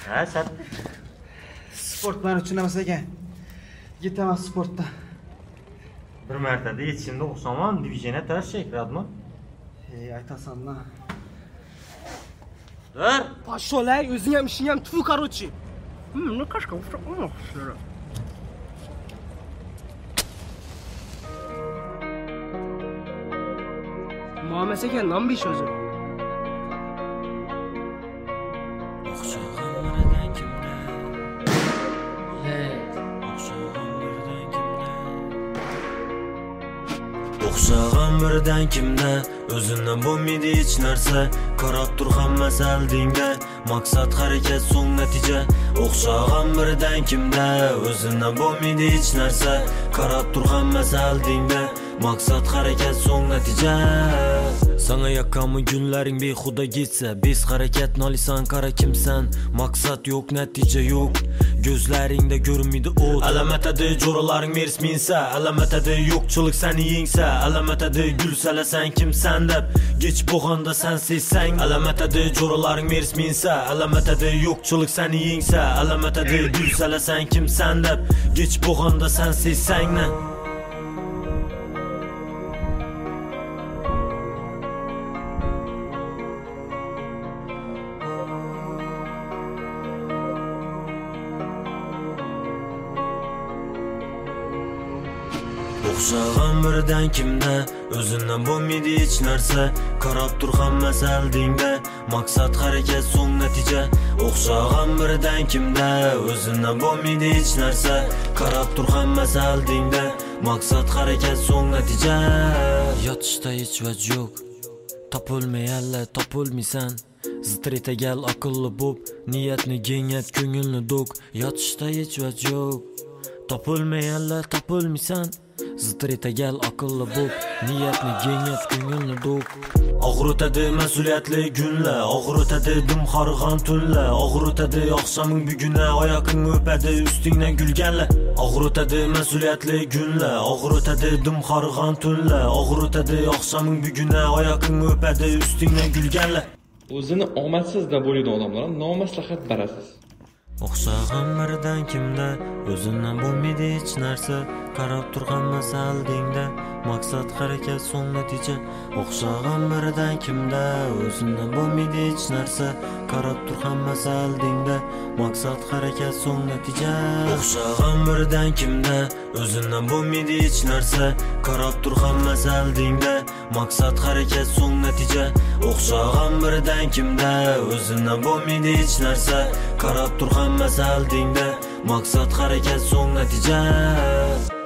Ha, sen Sport men uchun emas ekan. Ketaman sportdan. bir martada yetishimda o'xshaman, diviziyona tashlaylik, radmi? Aytasan-da. Dur. Пошел, o'zing ham ishing ham tfu, короче. Ну кашка, Muhammed ekan, non besh o'zi. O'xshagan birdan kimda o'zingdan bo'lmaydi hech narsa, qarab tur hammasi aldingda, maqsad harakat so'ng natija. O'xshagan birdan kimda o'zingdan bo'lmaydi hech narsa, qarab tur hammasi aldingda, maqsad harakat so'ng natija. Sana yakamı günlerin behuda gitse, biz harakat nolisan, qara kimsan, maqsad yo'q, natija yo'q. Gözlerinde görünmedi o't. Alamat edi jo'ralaring mers minsa, alamat edi yo'qchilik seni yengsa, alamat edi gulsala sen kimsan deb, kech bo'lganda sen sezsang, alamat edi jo'ralaring mers minsa, alamat edi yo'qchilik seni yengsa, alamat edi gulsala sen kimsan deb, kech bo'lganda sen sezsang-ni. O'xshagan birdan kimda o'zingdan bo'lmaydi hech narsa, qarab tur hammasi aldingda, maqsad harakat so'ng natija. O'xshagan birdan kimda o'zingdan bo'lmaydi hech narsa, qarab tur hammasi aldingda, maqsad harakat so'ng natija. Yotishda hech vaj yo'q, topilmayalla topilmaysan, zitreta gal aqlli bo'p, niyatni kengayt, ko'ngilni do'q. Yotishda hech vaj yo'q, topilmayalla topilmaysan, zitreta gal aqlli bo'p, niyatni kengayt, ko'ngilni do'q. Og'ritadi mas'uliyatli kunlar, og'ritadi dim xorg'on tunlar, og'ritadi oqshoming buguna, oyoqing o'padi ustingdan kulganlar. Og'ritadi mas'uliyatli kunlar, og'ritadi dim xorg'on tunlar, og'ritadi oqshoming buguna, oyoqing o'padi ustingdan kulganlar. O'zini omadsiz deb o'ylaydigan odamlar nomaslahat barasiz. O'xshagan birdan kimda o'zingdan bo'lmaydi hech narsa, qarab tur hammasi aldingda, maqsad harakat so'ng natija. O'xshagan birdan kimda o'zingdan bo'lmaydi hech narsa, qarab tur hammasi aldingda, maqsad harakat so'ng natija. O'xshagan birdan kimda o'zingdan bo'lmaydi hech narsa, qarab tur hammasi aldingda, maqsad harakat so'ng natija. O'xshagan birdan kimda o'zingdan bo'lmaydi hech narsa, qarab tur hammasi aldingda, maqsad harakat so'ng natija.